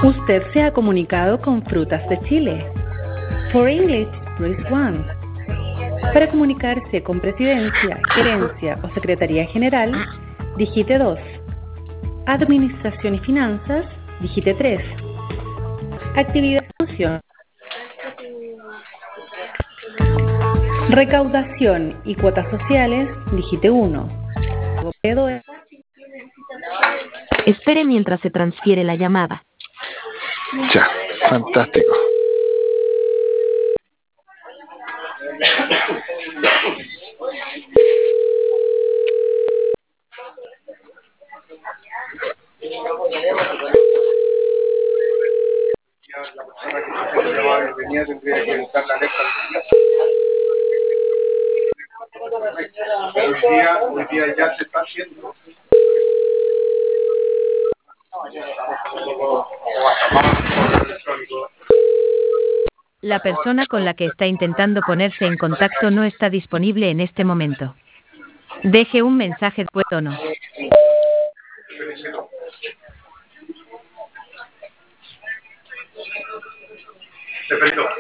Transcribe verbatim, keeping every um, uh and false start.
Usted se ha comunicado con Frutas de Chile. For English, press one. Para comunicarse con Presidencia, Gerencia o Secretaría General, digite dos. Administración y Finanzas, digite tres. Actividad de institución. Recaudación y cuotas sociales, digite uno. Espere mientras se transfiere la llamada. Ya, fantástico. Hoy día, hoy día ya se está haciendo. La persona con la que está intentando ponerse en contacto no está disponible en este momento. Deje un mensaje de tono. Te felicito.